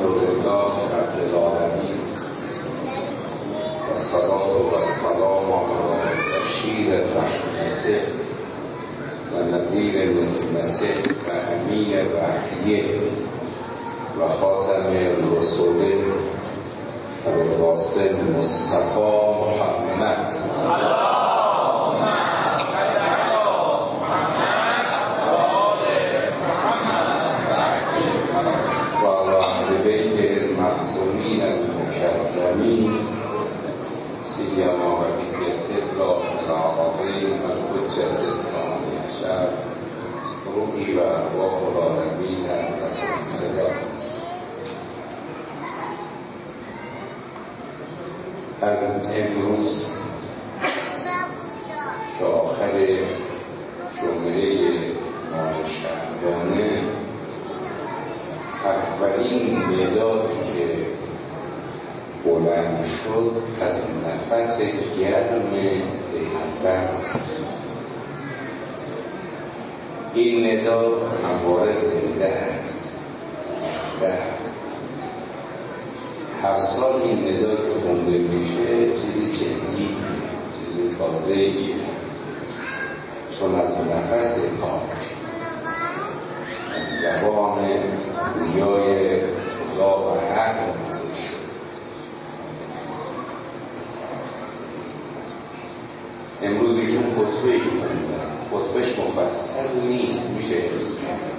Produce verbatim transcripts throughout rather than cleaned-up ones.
الحمدلله رب العالمین و الصلاة و السلام علی بشیر رحمته و نذیر نعمته و امین وحیه و خاتم الرسل القاسم مصطفی محمد المعصومین المکرمین سیما بقیت الله العظیم الحجة الثانی عشر روحی و ارواح العالمین لکم فدا. از امروز که آخر جمعه ماه شعبانه اولین ندایی که بلند شد از نفس گرم پیغمبر این ندا همواره زنده است زنده است هر سال این ندا که خونده میشه چیزی جدیدیه، چیزی تازه‌ایه، چون از نفس پاک از زبان گویای خدا و حق نازل شد. امروز ایشون خطبه ای خوندن، خطبهش مفصل نیست، میشه حفظ کرد.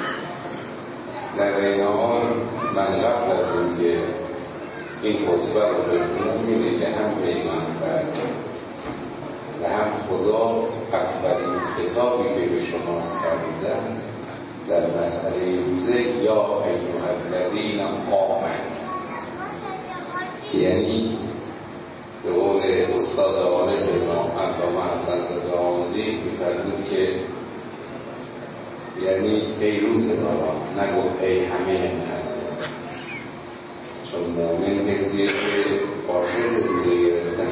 در این حال من قبل از اینکه این خطبه رو بخونم می‌بینم که هم پیغمبر و هم خدا اولین خطابی که به شما کردن در مسئله روزه یا ایها الذین آمنوا، یعنی به قول استاد عارف ما علامه حسن زاده آمدی می‌فرمود که یعنی ای روزگاران، نگفت ای همه مردم، چون مؤمن کسیه که عاشق روزه گرفتن،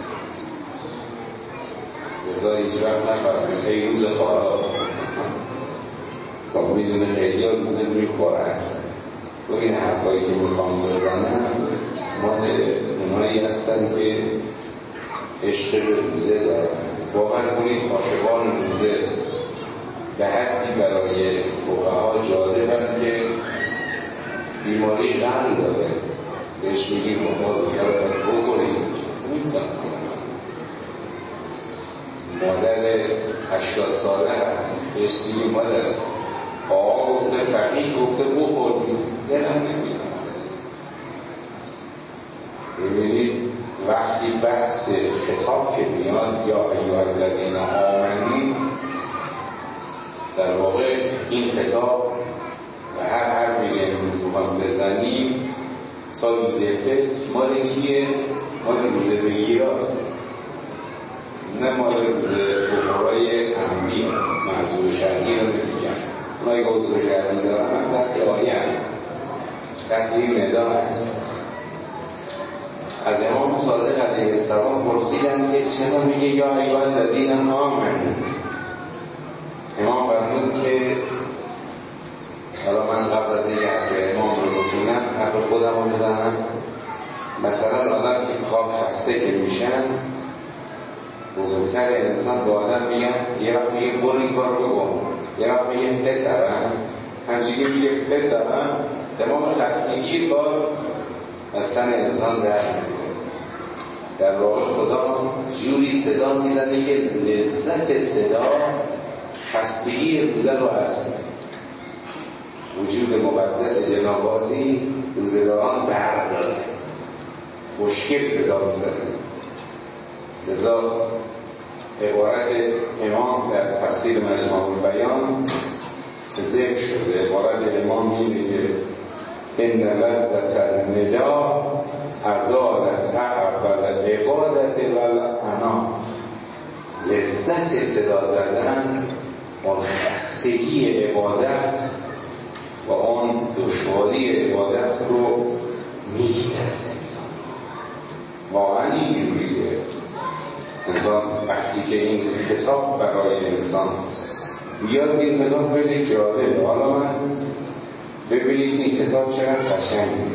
لذا هیچ وقت نفرمود ای روز خارا، با میدونه خیلی ها روزه میخورن. و این حرفایی که میخوام بزنم مال اونایی هستن که عشق به روزه دارن. باور کنید عاشقان روزه به حدی برای فقها جالبن که بیماری قند داره بهش میگیم بابا روزه رو باید بخورید، میتونم مادر هشتاد ساله هست بهش میگیم مادر آقا گفته فقیه گفته بخور، دلم نمیدونم. ببینید وقتی بحث خطاب که میاد یا ایها الذین آمنوا، در واقع این خطاب و هر حرفی که امروز بخوام بزنیم تا ایده فکر مال کیه؟ مال روزه بگیراست، نه مال روزه فقرای انبیا. معذور شرعی رو نمیگم، اونایی که عذر شرعی دارن هم تحت آیه هم تحت این ندا هم. از امام صادق علیه السلام پرسیدن که چرا میگه یا ایها الذین آمنوا؟ امام فرمود که حالا من قبل از اینکه حرف امام رو بکنم حرف خودم رو بزنم. مثلا آدم که خواب خسته که میشن، بزرگتر انسان با آدم میگن یه وقت میگه برو این کار رو بکن، یه وقت میگه پسرم، همچنین میگه پسرم، تمام خستگی کار از تن انسان در میگه. در واقع خدا جوری صدا میزنه که لذت صدا خستگی روزه رو هست. وجود مقدس جناب عالی روزگاران برق داره، مشکل صدا میزنه. لذا عبارت امام در تفسیر مجموع البیان ذکر شده. عبارت امام میگه ان لذت النداء ازال تعب العبادت والعناء. لذت صدا زدن اون خستگی عبادت و اون دشواری عبادت رو میگیره از انسان. واقعا اینجوریه. انسان وقتی که این کتاب برای انسان بیاد، این کتاب خیلی جالبه. حالا من ببینید این کتاب چقدر قشنگه.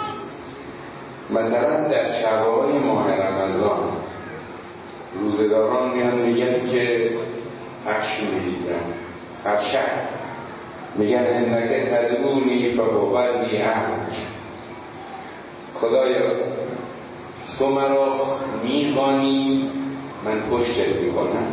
مثلا در شب‌های ماه رمضان روزداران میان میگن که اشک میریزن، افشک میگن انک تدعونی فاقبلنی عنک، خدایا تو مرا میخوانی من پشتت میکنم،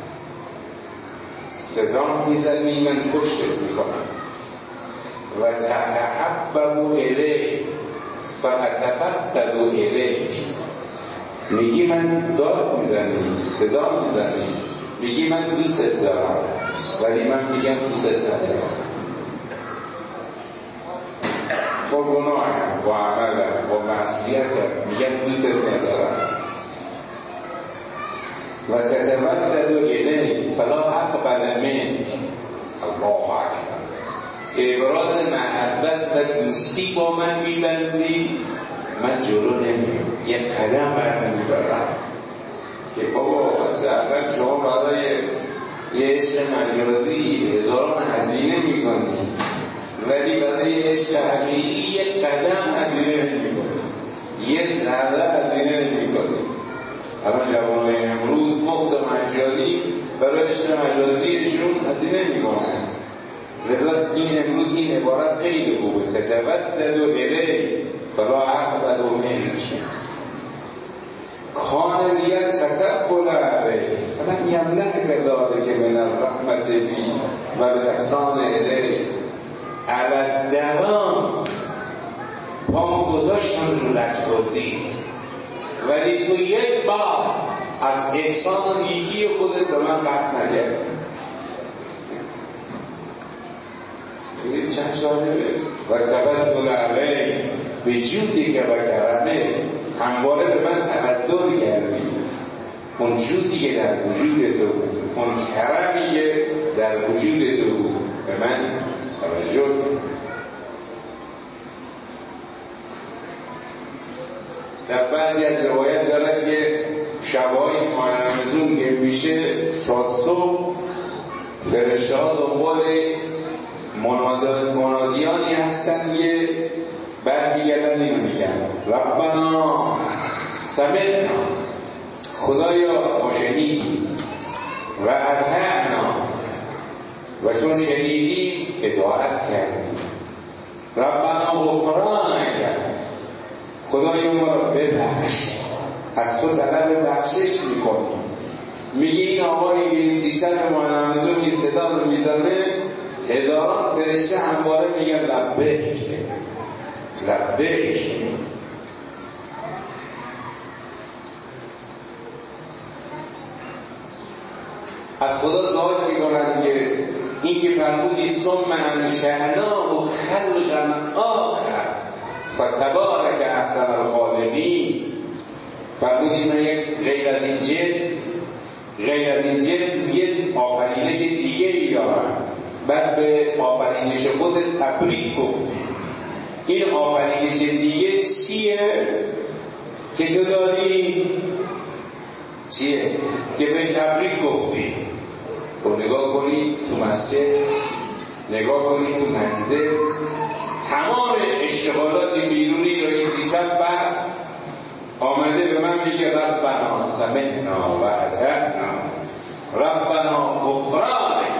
صدا میزنی من پشتت میکنم. و تتحبب الیک فاتبدد الیک، میگی من داد میزنی صدا میزنی میگی من دوست دارم ولی من میگم دوست ندارم، با گناهم با عملم با معصیتم میگم دوست ندارم. و تتبدد الیک فلا اقبل منک، الله اکبر، ابراز محبت و دوستی با من میبندی من جلو نمیام، یک قدم برمی میبرم که بابا اول شما برای یه عشق مجازی هزاران هزینه میکنی ولی برای عشق حقیقی یک قدم هزینه نمیکنی، یه ذره هزینه نمیکنی. اما جوانای امروز مفت و مجانی برای عشق مجازیشون هزینه میکنن. لذا این امروز این عبارت خیلی خوبه، تتبدد الیک فلا اقبل منک کان لیت تتبل علیک فلم یمنعک ذلک من الرحمة بی و الاحسان الیک. الدوام پامو گذاشتم رو لجبازی ولی تو یک بار از احسان و نیکی خودت به من قطع نکردی. بگید چند جالبه. و تبدل علیک به جودی که و کرمه، همواره به من تبدل کردی. اون جودی که در وجود تو بود، اون کرمی که در وجود تو بود به من توجه. در بعضی از روایت دارد که شبهای ماه رمضان که میشه تا صبح فرشته ها دنبال منادیانی هستن که برمیگردن اینو میگن ربنا سمعنا، خدایا ما شنیدیم، و اطعنا، و چون شنیدیم اطاعت کردیم، ربنا غفرانک، خدایا ما را ببخش، از تو طلب بخشش میکنیم. میگه این آقایی که نیزی شب ماه رمضان این صدا رو میزنه هزاران فرشته همواره میگن لبیک لبیک. از خدا سوال میکنن که این که فرمودی ثم انشأناه خلقا آخر فتبارک احسن الخالقین، فرمودی من یک غیر از این جسم غیر از این جسم یک آفرینش دیگه ای دارم، بعد به آفرینش خود تبریک گفتی. این آفرینش دیگه چیه که تو داری؟ چیه که بهش تبریک گفتی؟ و نگاه کنی تو مسجد، نگاه کنی تو منزل، تمام اشتغالات بیرونی رو این سی شب بست آمده به من میگه ربنا سمعنا و اطعنا ربنا غفرانک.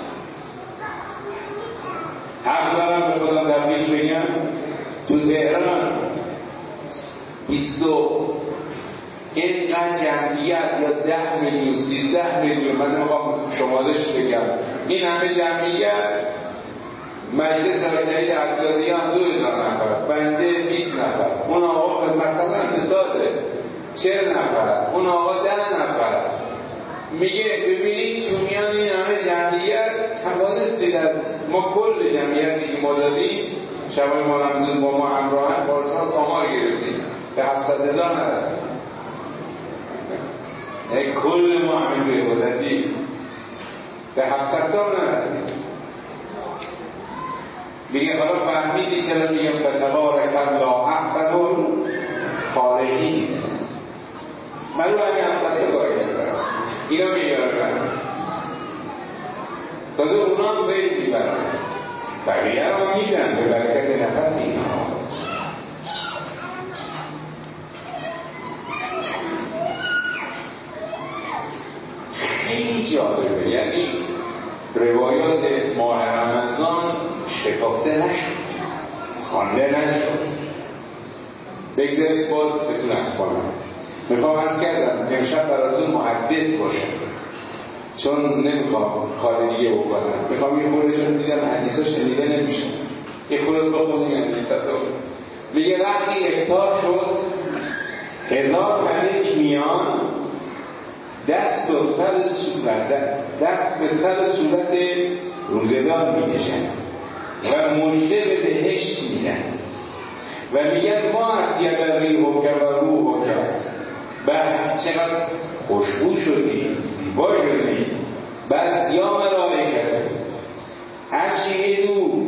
حق دارم به خودم تبریک بگم. تو تهران بیست اینقدر جمعیت یا ده میلیون سیزده میلیون، من میخوام شمالش بگم، این همه جمعیت، مجلس رسید عبدالله هم دو هزار نفر، بنده بیست نفر، اون آقا مثلا مثاله چهل نفر، اون آقا ده نفر. میگه ببینید تو میان این همه جمعیت توانستید از ما کل جمعیتی که ما دادیم شبای ما رمضان با ما همراهن پارسال آمار گرفتیم به هفتصد هزار نرسید. ای کل ما همه توی قدرتی به هفتصد تا نرسید. میگه حالا فهمیدی چرا میگم فتبارک الله احسن الخالقین؟ من رو همین هفتصد تا کاری کردم، اینا میگرم تازه اونا هم فیض میبرن. بقیه رو هم میدن به برکت نفس اینا. خیلی جالبه، یعنی روایات ماه رمضان شکافته نشد، خوانده نشد. بگذارید باز بهتون عرض کنم. میخوام عرض کردم امشب براتون محدث باشه، چون نمیخوام کار دیگه بکنم. میخوام یه خورده، چون دیدم حدیثا شنیده نمیشه، یه خورده بخونیم حدیثا رو. میگه وقتی افطار شد هزار ملک میان دست و سر صورت دست به سر صورت روزدار میکشن و مژده به بهشت میدن و میگن ما از یبری حکم و روح حکم، بعد چقدر خوشبو شدی، زیبا شدی. بعد یا ملائکت اشهدوا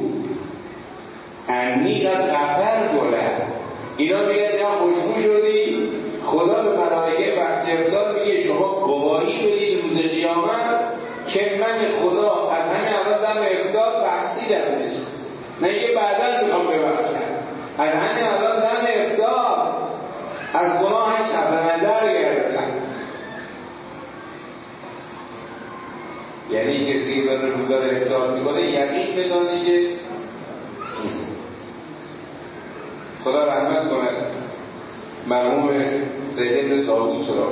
انی قد غفرت لک، اینا میگن چقدر خوشبو شدی. خدا به ملائکه وقتی افطار میگه شما گواهی بدید روز قیامت که من خدا از همین الان دم افطار بخشیدمش، نه یه بعداً میخوام ببخشم، از همین الان دم افطار از گناهش صرف نظر گرفتم. یعنی کسی که داره روزا رو افطار میکنه یقین بدانه که خدا رحمت کنه مرحوم سید ابن طاووس را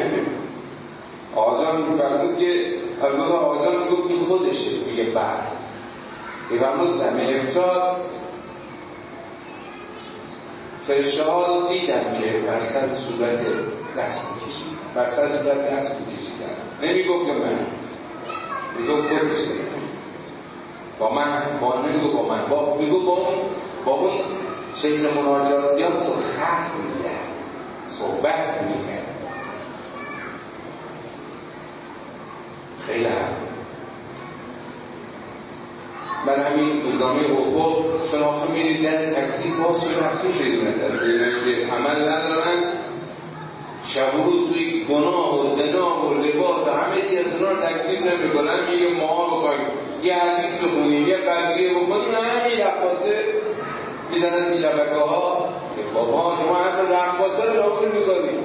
آقا میفرمود که البته آقا میگفت این خودشه، میگه بس میفرمود دم افطار فرشته ها دیدم که بر سر صورت دست میکشید، بر سر صورت دست میکشیدن. نمیگفت که من، میگفت خودشه با من، با نمیگفت با من، با میگفت با اون با اون شیخ مناجاتیان حرف میزد، صحبت میکرد. خیلی حرف. من همین روزنامه افق چون آخه میرید در تکسی باز شده نفسی شدیدن دست که عمل ندارن، شب و روز توی گناه و زنا و لباس و همه چی از اونا رو تکذیب نمیکنن. میگه ما بکنیم یه حدیث بخونیم یه قضیه بکنیم، همین رقاصه میزنن این شبکه ها که بابا شما همین رقاصه رو قبول میکنیم.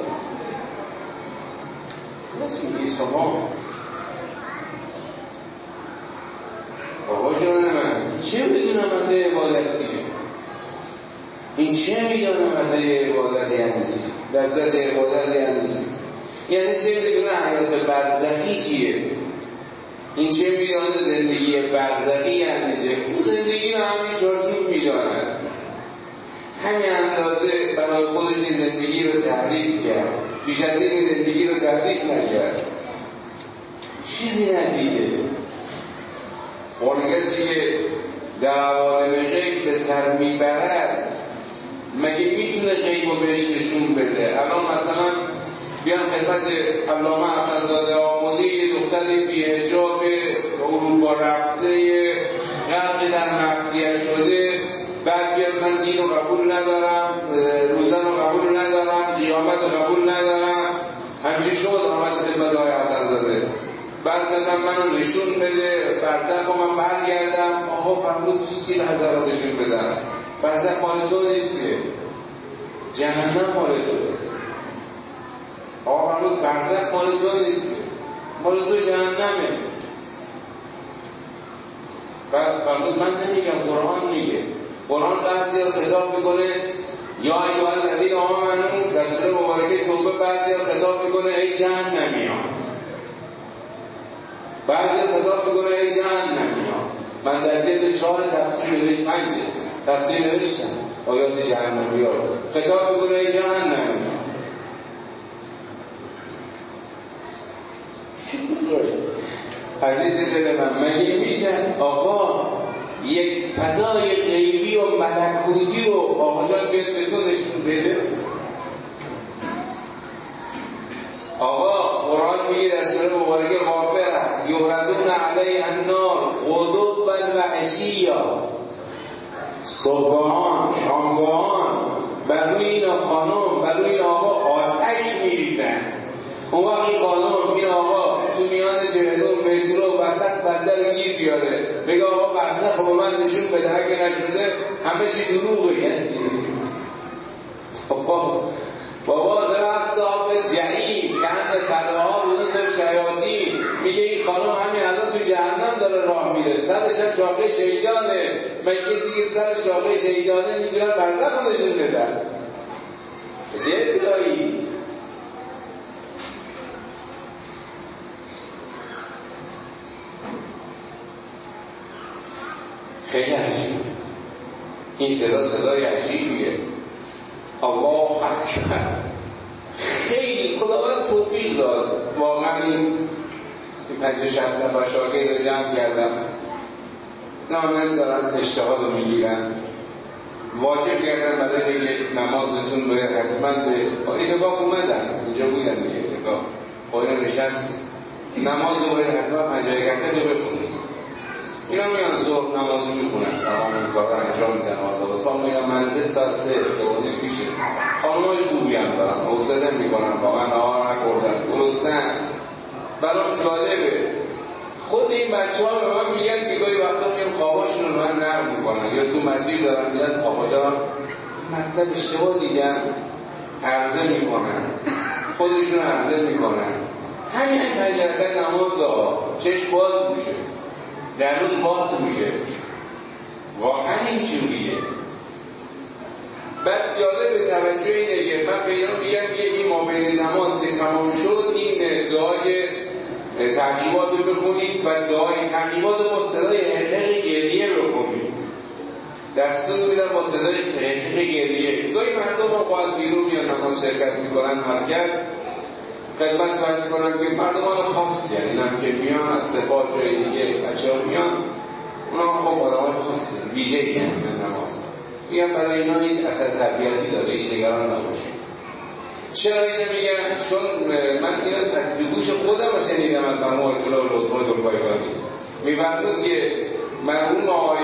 راست میگی شما بابا جان من چه میدونم از عبادتی، این چه میدونم از عبادت یعنی چی، لذت عبادت یعنی چی، یعنی چه میدونه حیات برزخی چیه، این چه میدونه زندگی برزخی یعنی چه. اون زندگی رو همین چارچوب میدونه، همین اندازه برای خودش این زندگی رو تعریف کرد، بیش از این زندگی رو تعریف نکرد، چیزی ندیده. اون کسی که در عوالم غیب به سر میبرد مگه میتونه غیب رو بهش نشون بده؟ الان مثلا بیان خدمت علامه حسن‌زاده آملی یه دختری بی‌حجاب اروپا رفته غرق در معصیت شده، بعد بیاد من دین رو قبول ندارم، روزن رو قبول ندارم، قیامت رو قبول ندارم، همچی شد آمد خدمت آقای حسن‌زاده، بعد من منو نشون بده برزخ رو من برگردم. آقا فرمود چیزی نظراتشون بدم، برزخ مال تو نیست که، جهنم مال توه. آقا فرمود برزخ مال تو نیست که، مال تو جهنمه. بعد فرمود من نمیگم، قرآن میگه. قرآن بعضی رو خطاب میکنه یا ایها الذین آمنوا، در سوره مبارکه توبه بعضی رو خطاب میکنه ای جهنمیان، بعضی رو خطاب میکنه ای جهنمیان. من در جلد چهار تفسیر نوشت، پنجه تفسیر نوشتم آیات جهنمی ها رو خطاب میکنه ای جهنمیان. عزیز دل من، مگه میشه آقا یک فضای غیبی و ملکوتی رو آقا جان بیاد به تو نشون بده؟ آقا قرآن میگه در سوره مبارکه غافر است یوردون علیه النار غدوا و عشیا، صبحان شامگاهان بر روی این خانم بر روی این آقا آتش میریزن. اون وقت این خانم این آقا تو میان جهنم مترو وسط بنده رو گیر بیاره بگه آقا برزخ با من نشون بده، اگه نشده همه چی دروغه. یعنی بابا بابا درست آب جهیم کند تله ها رونسر شیاطین. میگه این خانم همین الان تو جهنم داره راه میره، سرش هم شاقه شیطانه. من کسی که سر شاقه شیطانه میتونن برزخ هم نشون بدن. چه ادعایی؟ خیلی عجیبه این صدا، صدای عجیبیه. الله اکبر. خیلی خداوند توفیق داد واقعا. این پنجاه شصت نفر شاگرد رو جمع کردم، نامن دارن اجتهاد رو میگیرن، واجب کردن برای اینکه نمازتون باید حتما به اعتکاف اومدن اینجا بودن دیگه، اعتکاف باید نشست نماز رو باید حتما پنجاه رکعت رو بخونید. اینا میان ظهر نماز میخونن، تمام این کار رو انجام میدن. آدابا تا میان منزل ساعت سه سوانه میشه. خانمای خوبی هم دارن، حوصله میکنن، واقعا نهار نکردن، گرسنه‌اند. برام جالبه خود این بچه ها به من میگن که گاهی وقتا میگم خواباشون رو من نرم میکنن یا تو مسیر دارن میگن آقا جان مطلب اشتباه دیدم، عرضه میکنن، خودشون عرضه میکنن. همین پنجرکت نماز ها چشم باز میشه، درون باز میشه، واقعا اینجوریه. بعد جالب توجه اینه که من به اینا میگم که این مابین نماز که تمام شد این دعای تعقیبات رو بخونید و دعای تعقیبات رو با صدای حقیق گریه بخونید. دستور میدن با صدای حقیق گریه. گاهی مردم هم باز بیرون میان نماز شرکت میکنن مرکز، خدمت فرض کنم که مردمان خاصی یعنی هم که میان از سپاه جای دیگه بچه ها میان، اونا هم خب آدم های خاصی ویژه ای هم نماز میگن برای اینا هیچ اثر تربیتی داره، هیچ نگران نباشید. چرا اینو میگم؟ چون من اینو از گوش خودم شنیدم از مرحوم آیت الله العظما دلبایگانی. میفرمود که مرحوم آقای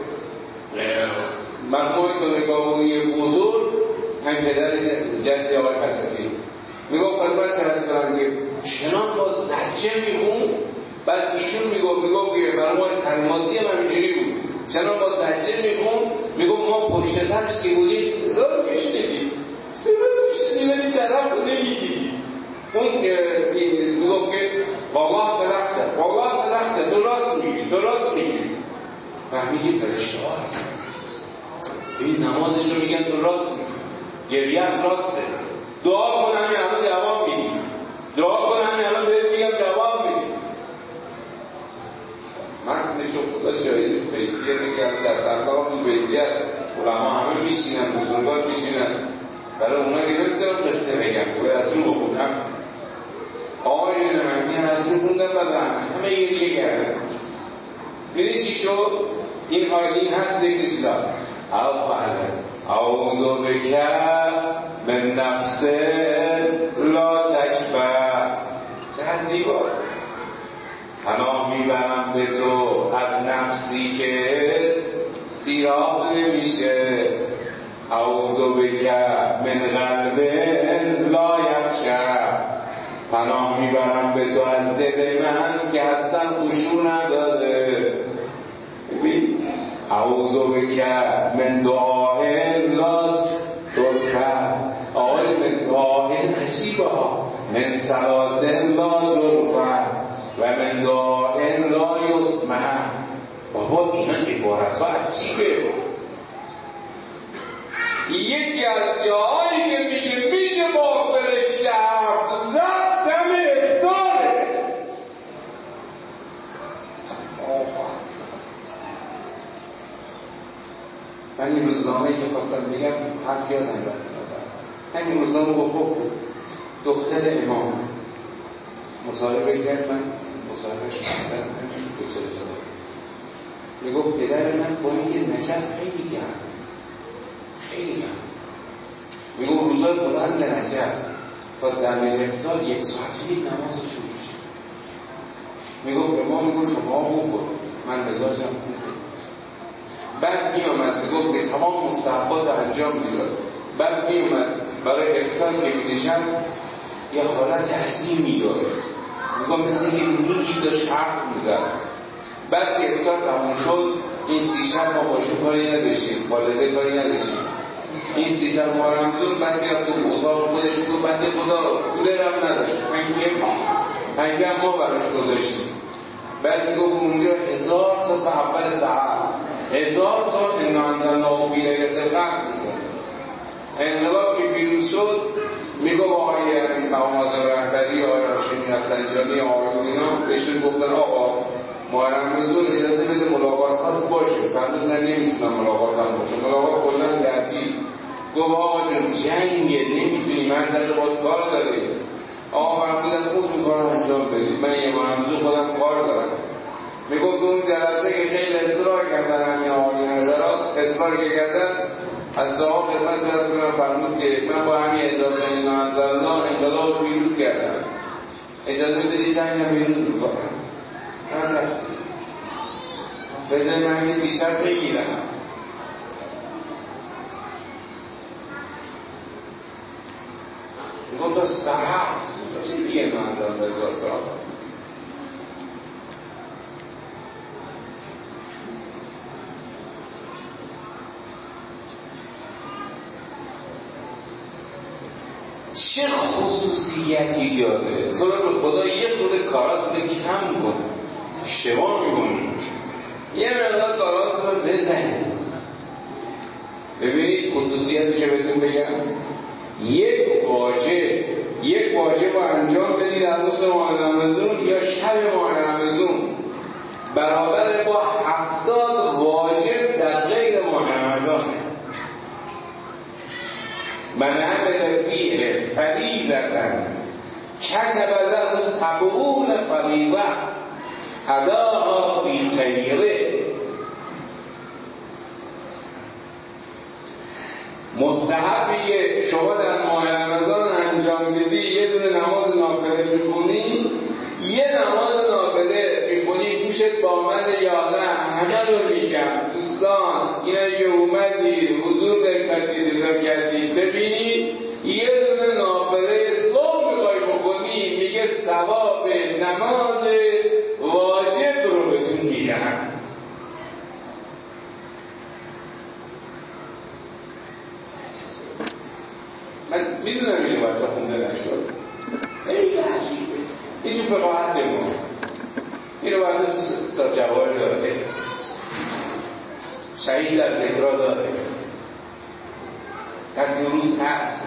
مرحوم آیت الله گابونی بزرگ هم پدر جد آقای فلسفی میگفت خدمت فرض کنم که چنان با زجه میخون. بعد ایشون میگفت میگفت که مرحوم آقای سلماسی هم همینجوری بود، چنان با زجه میخون. میگفت ما پشت سرش که بودیم صدا رو میشنیدیم، صدا رو میشنیدیم ولی طرف رو نمیدیدیم. اون میگفت که والله صدقته، والله صدقته، تو راست میگی، تو راست میگی. فهمیدی فرشته ها هستن، این نمازش رو میگن تو راست میگی، گریت راسته، دعا کن همین الان جواب میدی، دعا کن همین الان بهت میگم جواب میدی. من نشون خدا شاید فیدیه میگم در سرکار تو بیدیه علما همه میشینن، بزرگان میشینن، برای اونا که نمیتونم قصه بگم باید از رو بخونم. آقای نمانی از رو خوندم و همه گریه کردن. میدونی چی شد؟ این آیین هست بکشلا اول اعوذ بک من نفس لا تشبع. چقدر زیباست. پناه میبرم به تو از نفسی که سیراب نمیشه. اعوذ بک من قلب لا یخشع. پناه میبرم به تو از دل من که اصلا خشوع نداره. ببین اعوذ بک من دعاء لا ترفع. آقای من دعاء عجیبه ها، من صلات لا ترفع و من دعاء لا یسمع. بابا اینا عبارت ها عجیبه. یکی از جاهایی که میگه میشه با فرشته حرف زد دم افطاره. من این روزنامه‌ای که خواستم بگم حرف یادم رفت نظر. همین روزنامه گفت بود دختر امام مصاحبه کرد، من مصاحبهش کردم همین دو سال جدا. میگفت پدر من با اینکه نجف خیلی گرم خیلی گرم، میگفت روزای بلند نجف تا دم افطار یک ساعتی یک نماز شروع شد. میگفت به ما میگفت شما بخور، من مزاجم خوبه. بعد میامد میگفت که تمام مستحبات انجام میداد. بعد میامد برای افطار که مینشست یه حالت عظیمی داشت، میگم مثل اینکه میگی داشت حرف میزد. بعد که افطار تموم شد این سی شب ما باشون کاری نداشتیم، والده کاری نداشتیم. این سی شب ما رمزون بعد میاد تو اتاق خودش میگو بنده خدا کولرم نداشت، پنکه پنکه ما براش گذاشتیم. بعد میگو اونجا هزار تا تا اول سحر هزار تا انا انزلناه فی لیلة القدر میکن. انقلاب که پیروز شد میگو آقای مقام اعظم رهبری آقای هاشمی رفسنجانی آقایون اینا بهشون گفتن آقا ماه رمضان اجازه بده ملاقات باشه. فرمود نه نمیتونم ملاقات هم باشه، ملاقات کلا تعطیل. گفت آقا جون جنگه نمیتونی، من در باز کار داری. آقا فرمودن خودتون کار انجام بدید، من یه ماه رمضان خودم کار دارم. میگفت اون جلسه که خیلی اصرار کردن همین آقای نظرات اصرار که کردن از دعا خدمت رسول من فرمود که من با همین اجازه اینا انزلنا انقلاب پیروز کردم، اجازه بدی جنگ هم پیروز میکنم. من ترسید بذاری من همین سی شب بگیرم. میگفت تا سحر چه دیگه منظر بذار تا چه خصوصیتی داره؟ تو رو به خدا یه خود کاراتون رو کم کن، اشتباه میکنی، یه مقدار کاراتون رو بزنید. ببینید خصوصیتش رو بهتون بگم، یک واجب یک واجب رو انجام بدید در روز ماه رمضان یا شب ماه رمضان برابر با هفتاد واجب در غیر ماه رمضان. من عمل فیه فریضة کتب له سبعون فریضة اداها فی غیره. مستحبی که شما در ماه رمضان انجام بدی یه دونه نماز نافله میخونی، یه نماز نافله میخونی گوشت با من یا نه همه رو میگم دوستان اینا که اومدی حضور دقتی دیدم کردی ببینی یه دونه نافله صبح میخوای بکنی میگه ثواب نماز واجب رو بهتون میگم. من میدونم این وقتا خونده نشد، خیلی عجیبه، این تو فقاحت ماست. این وقتا تو سا جوار داره، شهید در ذکرها داره، در دروس هست.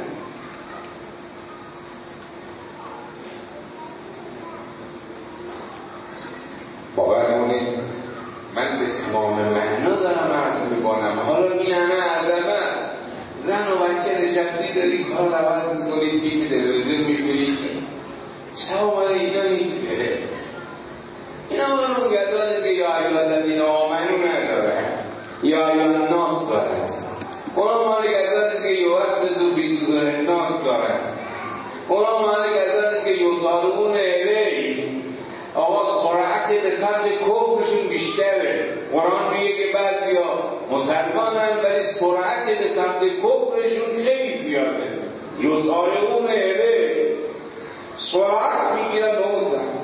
باور کنید من به تمام معنا دارم عرض میکنم. حالا این همه عظمت، زن و بچه نشستی داری کار عوض میکنید، فیلم تلویزیون میبینید، چه آمده اینا نیست که اینا آمده اون گذار نیست که یا ایالدین آمنو نداره یا ایالناس داره. اونا آمده گذار نیست که یوست بسو فی صدور الناس داره. اونا آمده گذار نیست که یوصالون الی آقا سرعت به سمت کفرشون بیشتره. قرآن میگه که بعضی ها مسلمانن ولی سرعت به سمت کفرشون خیلی زیاده. یسارعون اله سرعت میگیرن به اون سمت.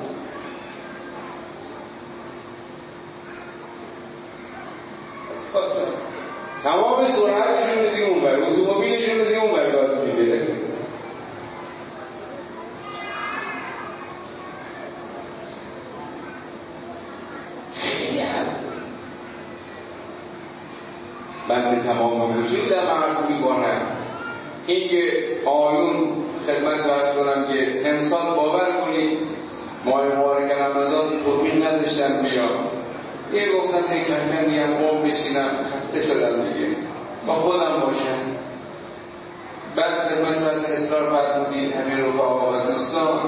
تمام سرعتشون رسی اون بر، اتومبیلشون رسی اون بر گاز میگیره. من به تمام وجودم عرض میکنم این که آیون خدمت رو عرض کنم که امسال باور کنید ماه مبارک رمضان توفیق نداشتم بیام. یه گفتم یه کمکن دیگم قوم بشینم، خسته شدم دیگه با خودم باشم. بعد خدمت رو عرض اصرار فرمودید همه رفقا و دوستان،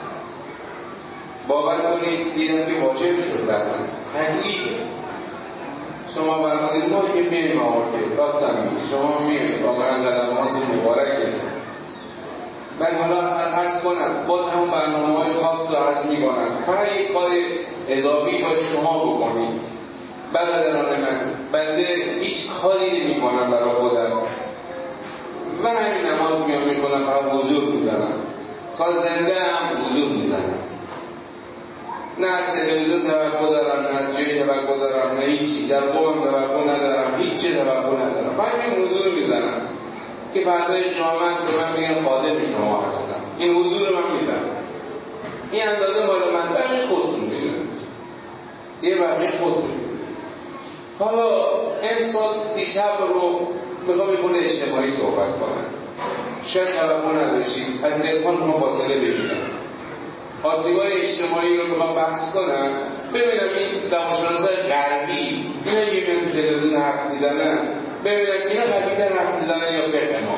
باور کنید دیدم که واجب شد بر من تکلیفه. شما برمودید ما که میریم آقا که راستم میگی شما میریم واقعا در نماز مبارکه. من حالا عرض کنم باز همون برنامه های خاص رو عرض میکنم، فقط یک کار اضافی با شما بکنید. برادران من بنده هیچ کاری نمی کنم برای خودم، من همین نماز میام میکنم فقط حضور میزنم. تا زنده هم حضور میزنم، نه از تلویزیون توقع دارم، نه از جایی توقع دارم، نه هیچی، در قوم توقع ندارم، هیچ چی توقع ندارم، باید این حضور میزنم که فردای قیامت به من میگن خادم شما هستم. این حضور من میزنم، این اندازه مال من، بقیه خودتون میدونید، یه بقیه خودتون میدونید. حالا امسال سی شب رو میخوام یه خود اجتماعی صحبت کنم. شاید توقع نداشتید از عرفان ما فاصله بگیرم، آسیب‌های اجتماعی رو میخوام بحث کنم. ببینم این روانشناسای غربی اینا که میان تو تلویزیون حرف میزنن، ببینم اینا قوی‌تر حرف میزنن یا فقه ما.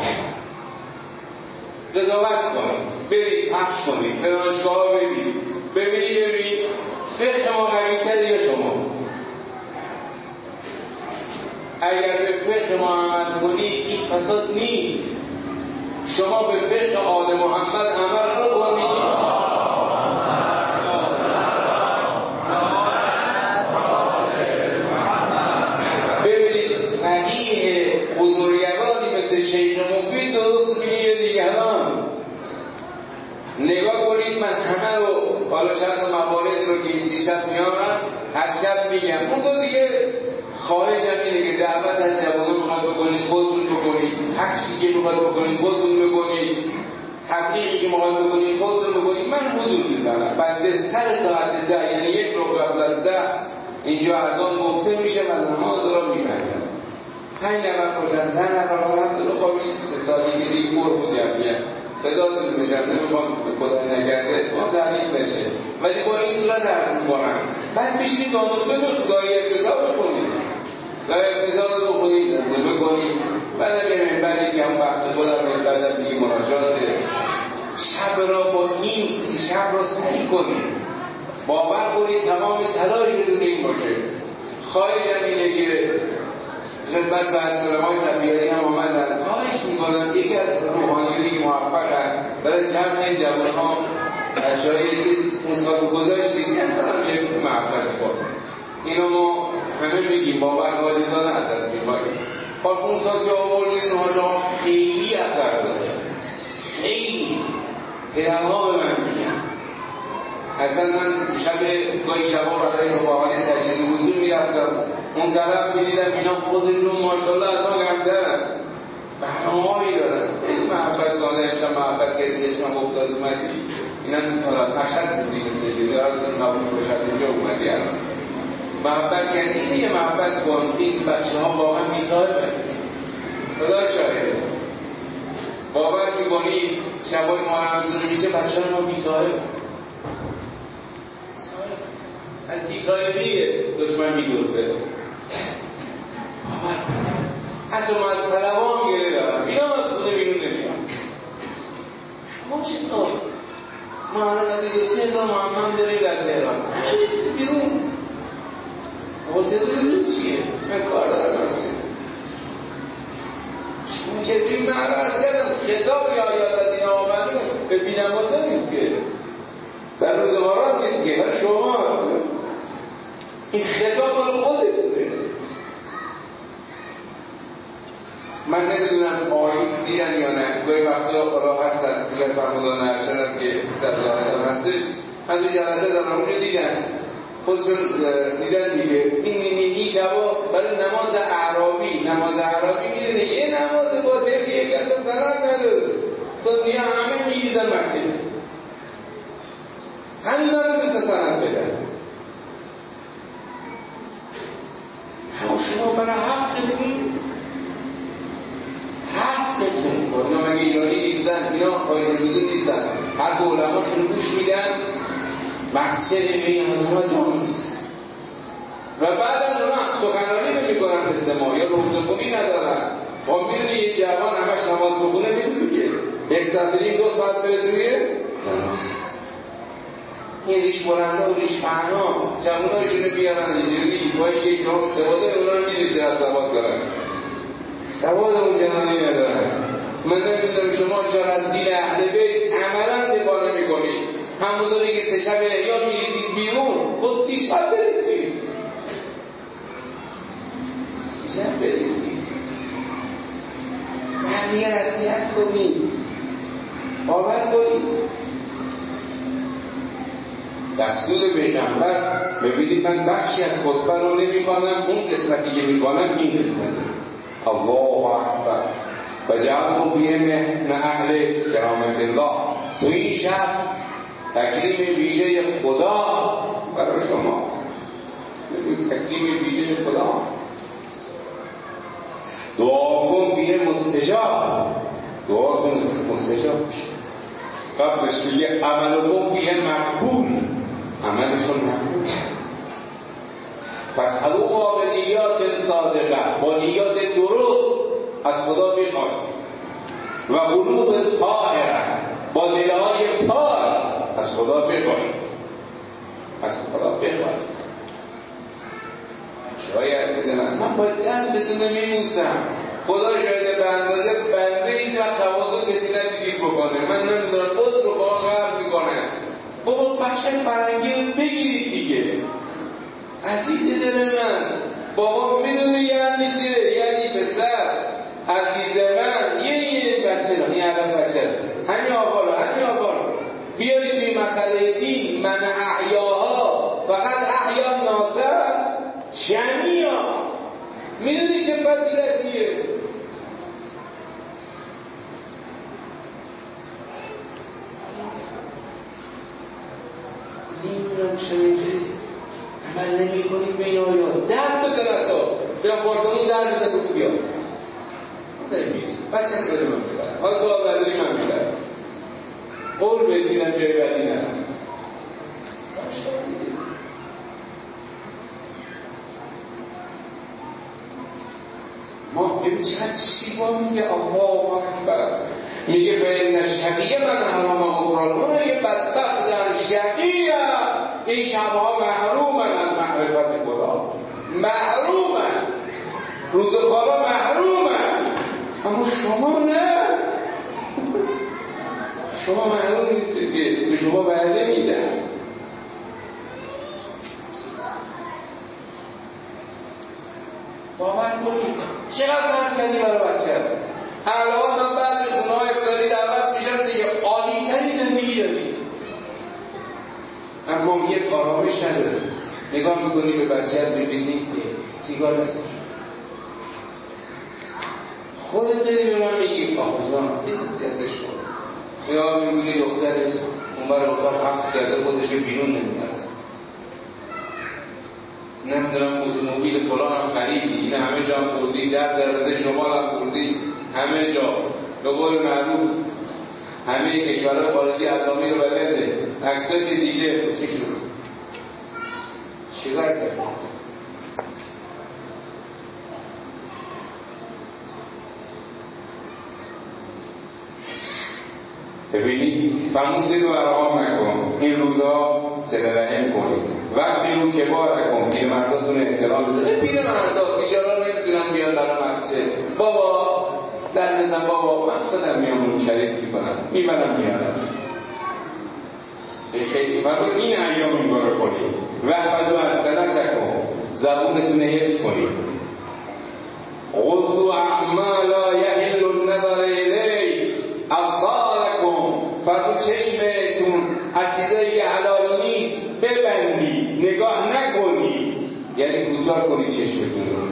قضاوت کنید، برید پخش کنید، به دانشگاه‌ها برید، ببینید ببینید فقه ما قوی‌تره یا شما. اگر به فقه ما عمل کنید این فساد نیست. شما به فقه آل محمد عمل بکنید، بزرگواری مثل شیخ مفید درست میگه دیگران. نگاه کنید من همه رو حالا چند موارد رو که این سی شب میامن هر شب میگم. اون دو دیگه خارج هم اینه که دعوت از جوانان میخواد بکنید خودتون بکنید، حقی که میخواد بکنید خودتون بکنید، تبلیغی که میخواد بکنید خودتون بکنید. من حضور میزنم بعد سر ساعت ده، یعنی یک رو قبل از ده اینجا اذان گفته میشه و نماز را میبندم. پنج نفر باشن، ده نفر باشن، دلو خوابی سه سالی دیگه پر و جمعیت فضاتون بشن، نمیخوام به خدا نگرده ما دلیل بشه، ولی با این صورت عرض میکنم. بعد میشینید دانون ببین دایی ابتضا بکنید، دایی ابتضا رو بکنید بکنید، بعد بگیم بعد که هم بحث خودم بعد دیگه مناجاته. شب را با این سی شب را سعی کنید، باور کنید تمام تلاشتون این باشه. خواهش هم اینه که خدمت و از علمای صفیانی هم آمدن، خواهش میکنم یکی از روحانیونی که موفقن برای جمع جوان ها از جایی اون سال گذاشتیم مثلا یک محبتی کن. اینو ما همه میگیم باور عاجزانه ازت میخواییم. خب اون سال که آوردین حاج آقا خیلی اثر داشت، خیلی پدرها به من میگن. اصلا من شب گاهی شبا برای روحانی تشکیل حضور میرفتم، اون طرف میدیدم اینا خودشون ماشاءالله از ما کمترن، برنامه‌هایی دارن. این محبت دانه امشب محبت که چشمم افتاد اومدی اینا مشهد بودی مثل وزارت نبود باشد اینجا اومدی الان محبت یعنی اینه. یه محبت کن این بچه ها واقعا بی‌صاحبه، خدا شاهده. باور میکنی شبای ما رمزون میشه بچه ها ما بی‌صاحبه، از بی‌صاحبی دشمن میدوزده. حتی ما از طلبا هم گره دارم، اینا هم از خونه بیرون نمیان. شما چه کار؟ ما الان از این دو سی هزار محمد داریم در تهران، همه چیز بیرون. آقا تهران چیه؟ من کار دارم هستیم. شما که این من عرض کردم خطاب یا آیات از این آمدون به بینمازه نیست که، بر روزگاران نیست که، برای شما هست. این خطاب مال خودتونه. من نمیدونم آیین دیدن یا نه، گاهی وقتا حالا هستن بگرد فرمودان ارشدم که در ظاهران هستش، من تو جلسه دارم اونجا دیدن خودشون دیدن دیگه. این این شبا برای نماز اعرابی، نماز اعرابی میدونه یه نماز باطل که یک اصلا سند نداره، سنیه همه میریزن مسجد، همین نداره مثل سند بدن. اما شما برای حقتون حقتون با اینا مگه ایرانی نیستن؟ اینا پای تلویزیون نیستن، حرف علماشون گوش میدن، مسجد این حضرات جانوست و بعدم اونا سخنرانی نمی‌کنن مثل ما یا روزخونی ندارن. با میدونی یه جوان همش نماز بخونه میدونی که یک ساعت نیم دو ساعت بره توی نماز. این ریش برنده و ریش پهنا جواناشونو بیارن اینجوری با یک جواب سواده اونا رو میدونی چه از سواد دارن، سواد اون جوانی ندارن. من نمیدونم شما چرا از دین اهل بیت عملا دفاع نمی‌کنید، همونطوری که سه شب احیا میریزید بیرون خود سی شب بریزید، سی شب بریزید، همه نصیحت کنید. باور کنید دستور پیغمبر. ببینید من بخشی از خطبه رو نمی کنم، اون قسمتی که می کنم این قسمته. الله اکبر و جعلتم فیه من اهل کرامت الله. تو این شب تکریم ویژه خدا برای شماست. ببینید تکریم ویژه خدا. دعا کن فیه مستجاب، دعا کن مستجاب میشه. قبلش میگه عمل کن فیه مقبول، عملشون مقبول. فاسألوه بنیات صادقه، با نیات درست از خدا بخواهید. و قلوب طاهره، با دلهای پاک از خدا بخواهید. از خدا بخواهید. شاید بزنم من باید دستتون رو میموسم، خدا شاید به اندازه بنده هیچ وقت تواضع کسی ندیدید بکنه. من نمیدونم باز رو با غرب میکنه. بابا بخشن فرنگی رو بگیرید دیگه. عزیز دل من، بابا میدونی یعنی چه؟ یعنی پسر عزیز من، یه یه بچه رو، یه عالم بچه رو، همین آقا رو، همین آقا رو بیاری توی مسئله دین. من احیاها فقط احیا ناصر جمعی ها. میدونی چه فضیلتیه؟ نمیدونم چه اینجوری عمل نمی کنیم به یا یا در بزن تا بیا پارتمون در بزن بگو بیا بچه هم بده من میبرم، حالا تو آبرداری من میبرم، قول بدیدم جای بدی نرم. ما ببین چقدر شیوا میگه الله اکبر، میگه فإن الشقی من حرام غفران. اون یه بدبخت در شقیه، این شبها محرومن از معرفت خدا، محرومن، روزخوارا محرومن. اما شما نه، شما محروم نیستید که به شما وعده میدن. باور کنید چقدر فرض کردی برای بچه الان من بعضی خونه های افتاری دعوت میشم دیگه عالی تری زندگی دارید، اما یک آرامش ندارید. نگاه میکنی به بچه ببینید سیگار دستش، خودت داری به من میگی آخوزمان این نصیحتش کن. نگاه میکنی دخترت اون برای اتاق حفظ کرده خودش بیرون نمیاد، نمیدونم اتومبیل فلان هم خریدی، این همه جا هم بردی، در دروازه شمال هم بردی، همه جا به قول معروف همه کشورهای خارجی اسامی رو بلده، عکساش دیده. چی شد؟ چیکار کرد؟ ببینید فموسید و ارعام نکن، این روزا صله رحم کنید، وقتی رو که بار کن پیر مرداتون احترام بده. پیر مردا بیچارا نمیتونن بیان در مسجد، بابا در بزن بابا من خودم میام رو شریک میکنم میبرم میارم. خیلی فرمود این ایام این کارو کنید. وحفظ و السنت کن، زبونتون حفظ کنید. غضوا عما لا یحل النظر الیه ابصارکم، فرمود چشمتون از چیزایی که حلال نیست ببندی، نگاه نکنی، یعنی کوتاه کنی چشمتون رو.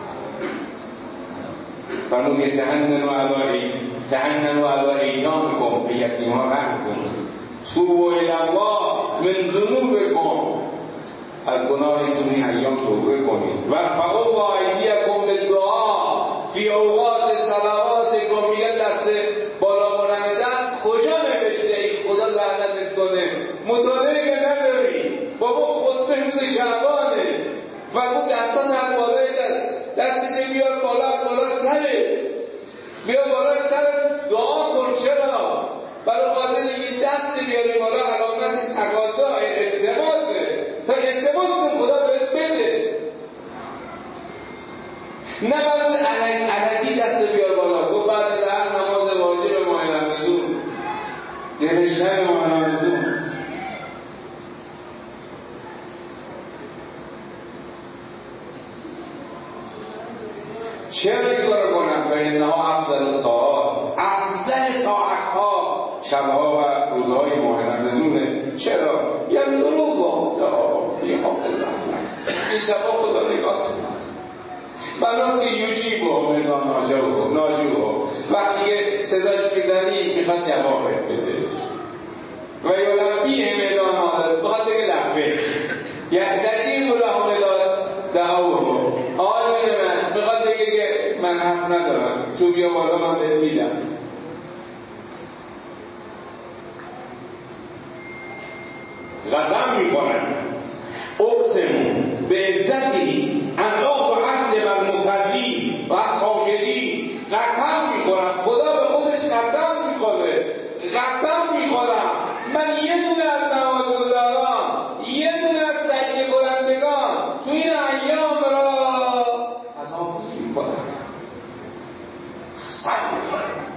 فرمود یتحننوا علی تحننوا علی ایتامکم، به یتیم‌ها رحم کن. توبوا الی الله من ذنوبکم، از گناهتون این ایام توبه کنید. وارفعوا ایدیکم بالدعاء فی اوقات صلواتکم، میگه دست بالا بردن دست کجا نوشته ای خدا لعنتت کنه؟ مطالعه نداری بابا، خطبه روز شعبانه. فرمود دستا نه بالای دست، دستت بیار بالا، از بالا سرت بیا بالا سرت دعا کن. چرا؟ برای خاطر اینکه دست بیاری بالا علامت تقاضا التماسه، تا التماس کن خدا بهت بده. نه برای علکی دست بیار بالا. گفت بعد از هر نماز واجب ماه رمضان، یعنی شب ماه رمضان، چرا این کار کنم؟ تا اینها افضل ساعت، افضل ساعت ها شبها و روزهای ماه رمضانه. چرا؟ ینظر الله این شبا خدا نگاه کنه. بناست که یوجیب و میزان ناجو و ناجو و وقتی که صداش میزنی میخواد جواب بده و یولبی امیدان آدد بخواد بگه لبه یستجیب لهم دعاوهم آمین من میخواد بگه که من حرف ندارم تو بیا بالا من بهت میدم. قسم میکنن اقسم به عزتی الله و عزل و المصلی و ساجدی قسم میکنم خدا به خودش قسم میکنه قسم میکنم من یه دونه از نمازگزاران یه دونه از سجده کنندگان تو این ایام را قسم میکنم قسم میکنم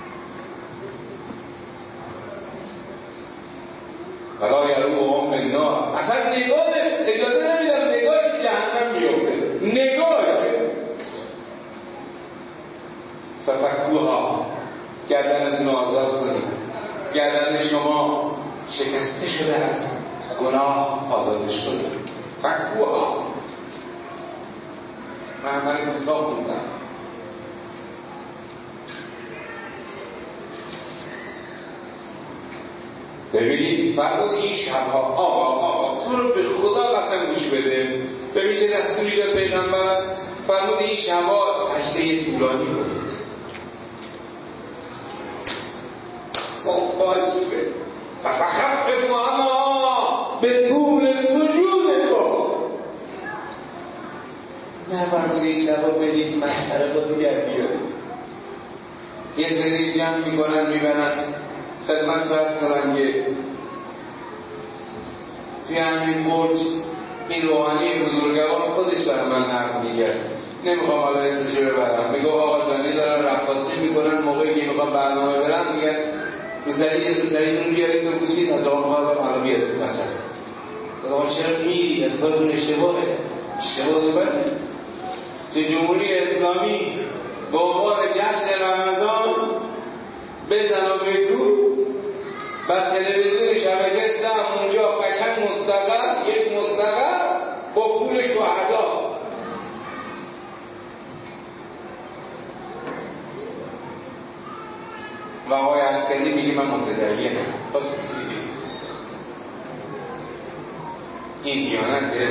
ولا یروهم بالنار. اصلا نگاه اجازه نمیدم نگاهش جهنم میفته نگاهش ففکوها گردنتون آزاد کنید. گردن شما شکسته شده است گناه آزادش کنید. فکوها من همه کوتاه موندم. ببینید فرمود این شبها آقا آقا تو رو به خدا قسم گوش بده. ببین چه دستوری داد پیغمبر. فرمود این شبها سجده طولانی کنید. محتاجیه فخفف عنها به طول سجود کن. نه فرمود این شبها برید مسخره بازی بیارید. یه سری جمع میکنن میبرن خدمت فرض کنم که توی همین برج این روحانی بزرگوار خودش برای من نقل میگه. نمیخوام حالا اسمشو ببرم. میگه آقا جانی دارن رقاصی میکنن موقعی که میخوام برنامه برم میگن روسریه روسریتون بیارید بگوشید از آقا مقابل حالا بیاد مثلا. آقا چرا میرید از کارتون اشتباهه اشتباه ببرید. توی جمهوری اسلامی به عنوان جشن رمضان بزن و بگو بعد تلویزیون شبکه سه اونجا قشنگ مستقر یک مستقر با پول شهدا. و آقای عسکری میگه من متدینم. پس این دیانته.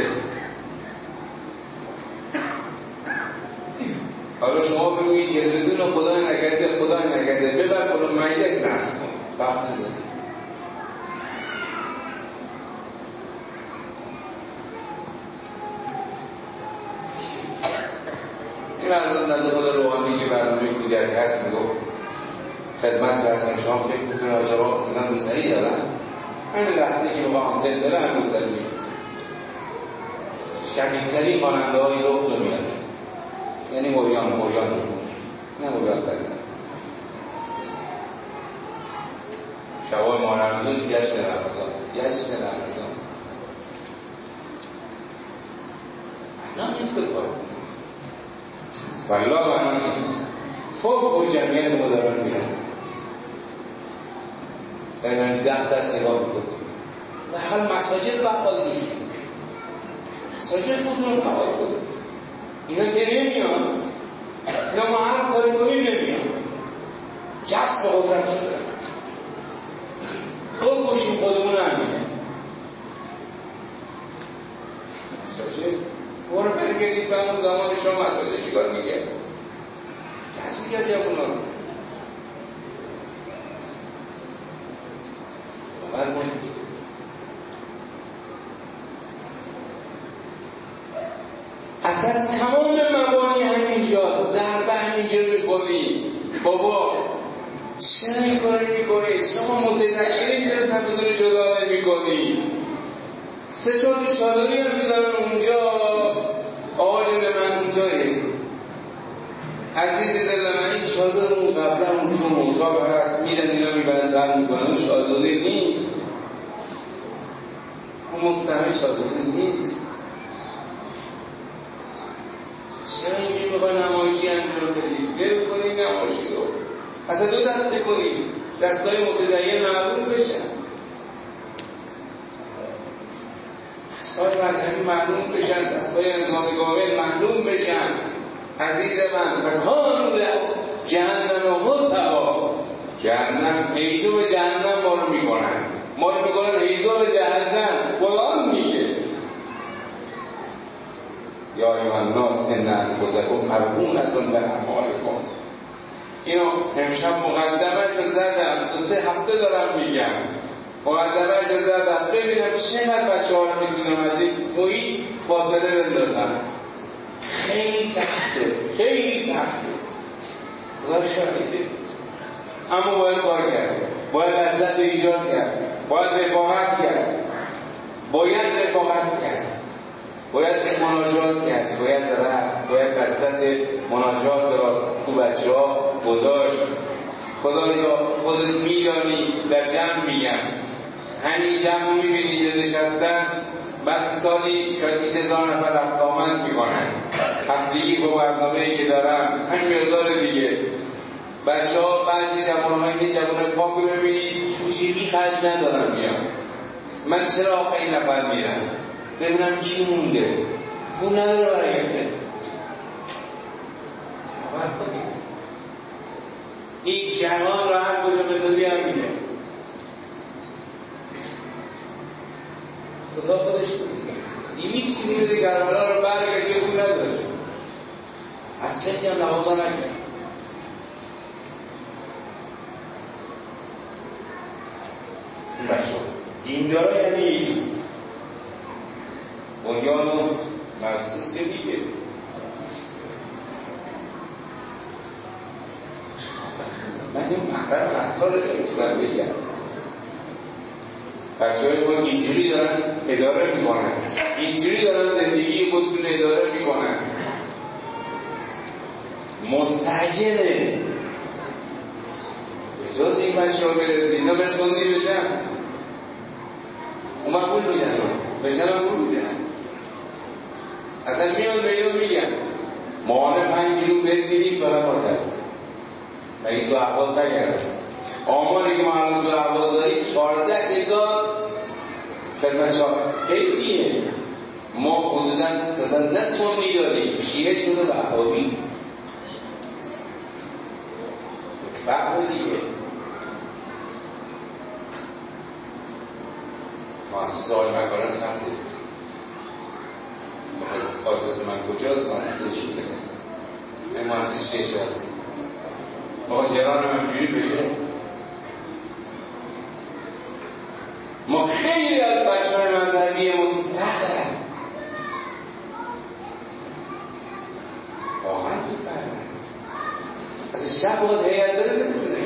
حالا شما بگویید تلویزیون رو خدای نگرده خدای نگرده ببر فلان مجلس نصب کن فهم ندید. این ارزان نده خدا روحانی که برنامه کودک هست میگفت خدمت رسم شما فکر میکنه آجابا کنن روسری دارن همین لحظه که با آنتن داره هم روسری میاد شدیدترین خواننده های لفت رو میاد یعنی موریان موریان میکنه نه موریان داریم شبای ماه رمضان جشن رمضان جشن رمضان نه نیست بکار والله بنا نیست فوق و جمعیت ما دارن میرن دارن دست دست نگاه میکنیم در حال مساجد بقال میشیم مساجد خودمون بقال کنیم اینا که نمیان اینا ما هر کاری کنیم نمیان جست قدرت شده خود باشیم خودمون همینه مساجد برو برگردید به همون زمان شما مساجد چیکار میگه کس میگه جوونا رو باور کنید اصلا تمام مبانی همینجاست ضربه همینجا میکنی بابا چرا این کاری میکنی شما متدینی چرا صفتون جدا نمیکنی سه چهار تا چادری هم میذارن اونجا آقای من اونجایی عزیزی دل من این چادر اون قبلا اون تو موتاب هست میرن اینا میبرن سر میکنن اون چادری نیست اون مستمع چادری نیست چرا اینجوری میخوای نمایشی انجام بدید برو کنید نمایشی رو اصلا دو دسته کنید دستای متدین معلوم بشن دستگاه مذهبی معلوم بشن، دستگاه نظام کامل معلوم بشن. عزیز من فکانو جهنم هتوا، جهنم هیزم جهنم ما رو میکنن، ما رو میکنن هیزم جهنم. قرآن میگه یا ایها الناس ان انفسکم مرهونة باعمالکم. اینو امشب مقدمه‌شو زدم، دو سه هفته دارم میگم، مقدمه‌شو زدم ببینم چقدر بچه‌ها رو میتونم از این محیط فاصله بندازم. خیلی سخته، خیلی سخته، خدا شاهده، اما باید کار کرد، باید لذت رو ایجاد کرد، باید رفاقت کرد، باید رفاقت کرد، باید مناجات کرد، باید رفت، باید وسط مناجات را تو بچه ها گذاشت. خدایا خودت میدانی، در جمع میگم، همین جمع میبینی که نشستن، بعد سالی شاید بیست هزار نفر رفت آمد میکنن، هفتگی با برنامه‌ای که دارم همین مقدار دیگه. بچه ها بعضی جوان‌های این جوان‌های پاک رو ببینید چوچگی خرج ندارن میان. من چرا آخه این نفر میرم ببینم کی مونده، پول نداره برگرده. باور کنید این جوان را هر کجا بندازی هم میره. خدا خودش دویست کیلومتر کربلا رو برگشته پول نداشت، از کسی هم نوازا نکرد. این بچه دیندارا یعنی بنیان و مرسوس یه دیگه. من این محرم اسرار رو نمیتونم بگم. بچه های ما اینجوری دارن اداره میکنن، اینجوری دارن زندگی خودشون اداره میکنن. مستعجله به جز این بچه ها برسید اینا برسوندی بشن، اون من پول میدن بشن هم پول میدن. اصلا میان به اینو میگن ماهانه پنج کیلو بهت میدیم فقط ما کرد مگه تو احواز نگرده. آماری که ما الان تو احواز داریم چارده هزار خدمت شما خیلیه. ما حدودا تدن نصف ما میداریم، شیعه شده به احوابی فهم دیگه. مؤسسه های مکارن سمته آدرس من کجاست؟ مؤسسه چی کنه؟ این مؤسسه شیش هست. آقا تهران هم همجوری بشه. ما خیلی از بچه های مذهبی ما تو فقرن، واقعا تو فقرن. از شب باید هیئت بره نمیتونه.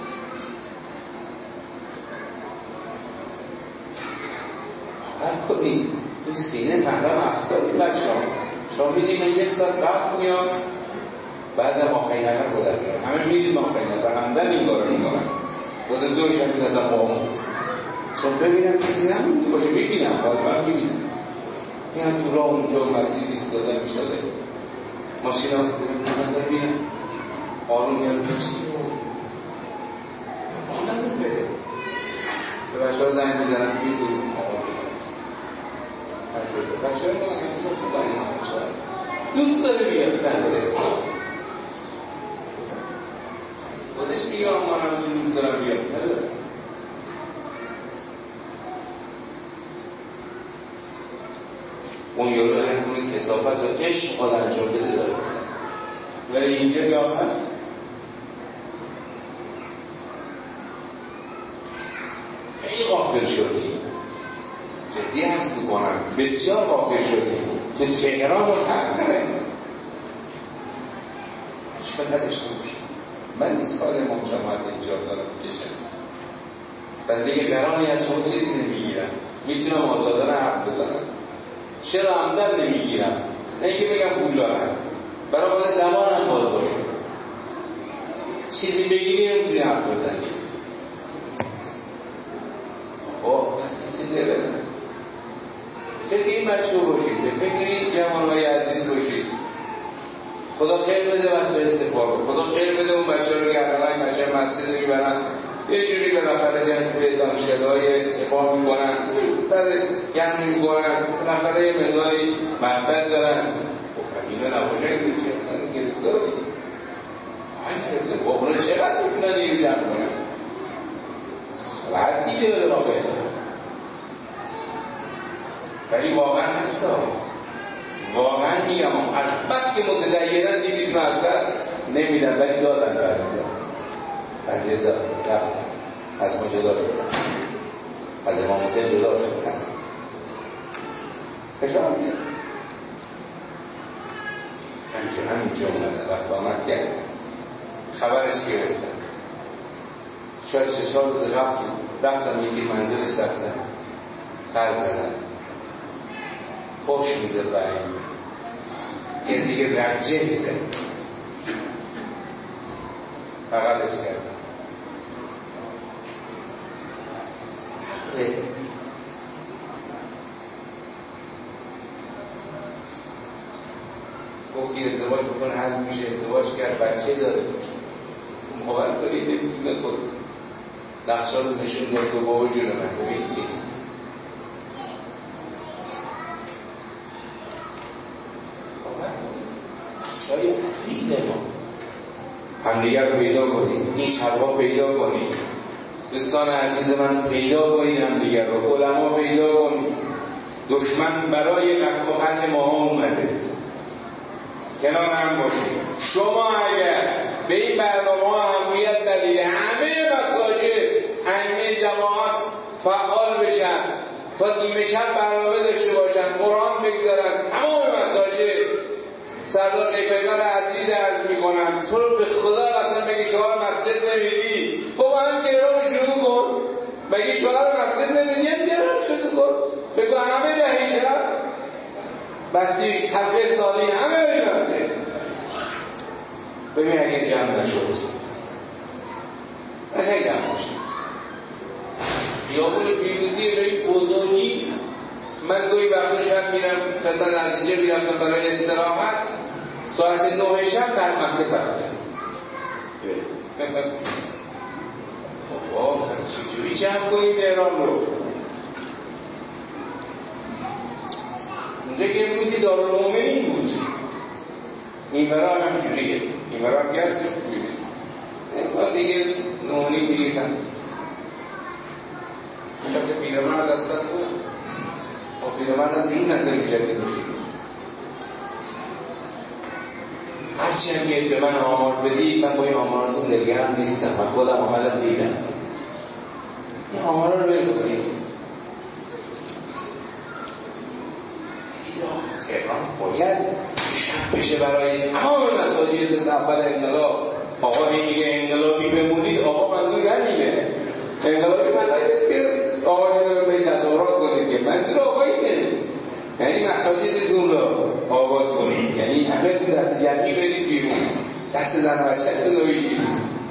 هر کدی این سینه محرم اصلا این بچه ها شما میدیم من یک ساعت قبل میام بعد هم آخری نفر بودن میرم، همه میدیم آخری نفر همدن این کار رو میکنم باز دوش هم میدازم با همون چون ببینم کسی نمونده باشه. میبینم حالا من میبینم میرم تو راه اونجا مسیر ایستاده میشده ماشین ها نمونده بینم آروم میاد کسی آنمون بده به بچه ها زنگ میزنم میدونیم بچه های ما دوست داره بیاد نداره خودش میگه ما همچون دوست دارم بیاد نداره. اون یارو هر کنه کثافت و عشق خود انجام بده داره ولی اینجا یا هست خیلی غافل شدی. جدی هست میکنم بسیار غافل شدی. تو تهران رو حق داره اشکال نداشته باشه. من این سال امام جماعت ایجاد دارم میکشم بنده درانی از شما چیزی نمیگیرم، میتونم آزادانه حرف بزنم. چرا عمدن نمیگیرم؟ نه اینکه بگم پول دارم، برای باید زمان هم باز باشه. چیزی بگیری نمیتونی حرف بزنی. خب بسیسی نبرن فکر این بچه باشید، فکر این جوانهای عزیز باشید. خدا خیر بده وسایل سپاه رو، خدا خیر بده اون بچه رو گردن این بچه مسجد رو میبرن یه جوری بالاخره جذب دانشگاه‌های سپاه میکنن، سر گرم میکنن، بالاخره یه مقداری محبت دارن. خب اینا نباشه این چه اصلا گرفتاری این گرفته بابونه چقدر میتونن این جمع کنن و حدی داره واقعا. ولی واقعا هستا واقعا میگم از بس که متدینن دیویشون از دست نمیدن ولی دادن به از دست از یه داد رفتن از ما جدا شدن از امام حسین جدا شدن فشار میاد همچون همینجا اومدن رفت آمد کرد خبرش گرفتن شاید سه چهار روز رفت رفتم یکی منزلش رفتن سر زدن خوش میده برای یه دیگه زجه میزد بغلش کردن حقه گفتی ازدواج بکن حل میشه ازدواج کرد بچه داره مقابل کنید نمیتونه خود نقشا رو نشون داد و بابا جون من ببین چی شاید عزیز ما همدیگر رو پیدا کنید این شبها پیدا کنید دوستان عزیز من پیدا کنید همدیگر رو علما پیدا کنید دشمن برای قتل و قتل ما اومده کنار هم باشید شما اگر به این برنامه اهمیت ندید همه مساجد همه جماعت فعال بشن تا نیمه شب برنامه داشته باشن قرآن بگذارن تمام مساجد سردار پیغمبر عزیز عرض میکنم تو رو به خدا قسم بگی شعار مسجد نمیدی بابا هم گرام شروع کن بگی شعار مسجد نمیدی هم گرام شروع کن بگو همه دهی شب بسیش حلقه سالی همه بری مسجد ببین اگه جمع نشد نشنگ جمع باشید خیابون پیروزی به این بزرگی من گویی وقتا شب میرم خدمت از اینجا میرفتم برای استراحت ساعت نه شب در مسجد بسته بابا پس چجوری جمع کنیم تهران رو اونجا که امروزی دارالمومنین بود این برا هم جوریه این برا هم گرسش بویده امکان دیگه نونی دیگه تنزید شب که پیرمان دستن بود و پیرمان هم جون نظر میشه از این باشید هرچی هم که به من آمار بدید من با این آماراتون دلگرم نیستم من خودم آمدم دیدم این آمارا رو بگوید تهران باید شب بشه برای تمام مساجد مثل اول انقلاب آقا میگه انقلابی بمونید آقا منظور همینه انقلابی معنی نیست که آقا رو به تظاهرات کنید که منظور آقا اینه یعنی مساجدتون رو آباد کنید یعنی همه تون دست جمعی برید بیرون دست زن و بچه‌تون رو بگیرید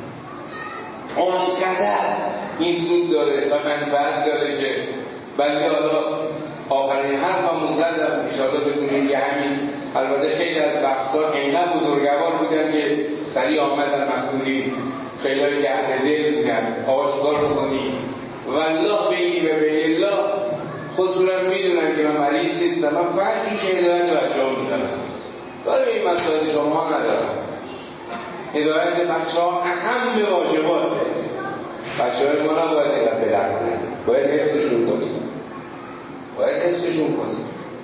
آنقدر این سود داره و منفعت داره که بنده حالا آخرین حرف هم زدم انشاءالله بتونیم یه همین البته خیلی از وقتا اینقدر بزرگوار بودن که سریع آمدن مسئولین خیلی هایی که اهل دل بودن آقا چیکار بکنی والله بینی و بین الله خودتون هم میدونن که من مریض نیستم من فقط جوش هدایت بچه ها میزنم برای این مسائل شما ندارم هدایت بچه ها اهم واجباته بچه های ما نباید اینقدر بلغزن باید حفظشون کنیم باید حفظشون کنیم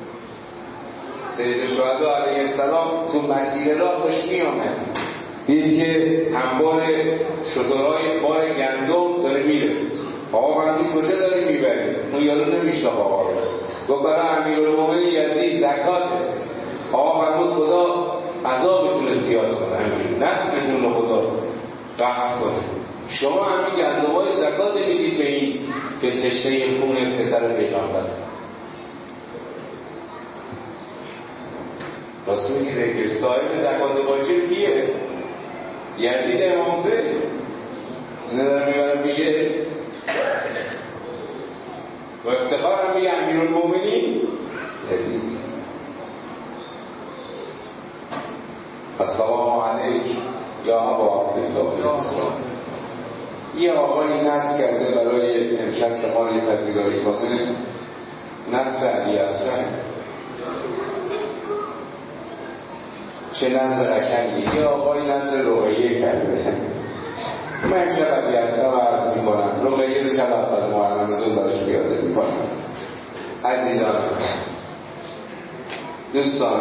سید شهدا علیه السلام تو مسیر راه داشت میامد دید که انبار شترهای بار گندم داره میره آقا فرمودید کجا داره میبری اون یارو نمیشناخت آقا رو گفت برای امیرالمومنین یزید زکاته آقا فرمود خدا عذابتون رو زیاد کنه همینجوری نسلتون رو خدا قطع کنه شما همین گندم‌های زکات میدید به این که تشنه خون پسر پیغمبر راست میگه که صاحب زکات واجب کیه؟ یزید امام حسین اینه دارم میبرم میشه و افتخار هم میگه امیرالمومنین یزید السلام علیک یا ابا عبدالله یه آقایی نصب کرده برای امشب شما یه پذیرایی کنه، نصر علی اصغر. چه نصر قشنگی. یه آقایی نصر رقیه کرده. من امشب علی اصغر رو عرض میکنم، رقیه رو شب اول محرم زون براش پیاده میکنم. عزیزان دوستان،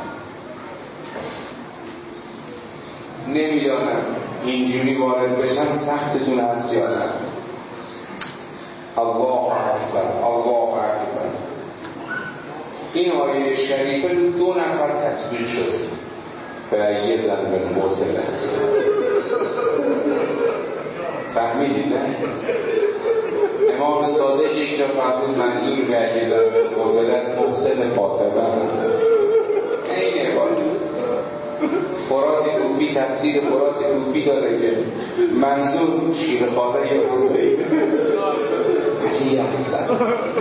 نمیدانم اینجوری وارد بشم سختتون هست یا نه. الله اکبر، الله اکبر. این آیه شریفه رو دو نفر تطبیق شده برای یه زن به معتله هست. فهمیدید نه؟ امام صادق یک جا فرمود منظور به یه زن به معتله محسن فاطمه هست. این عبارت فرات کوفی تفسیر فرات کوفی داره که منظور شیرخواره یا حسین علی اصغر.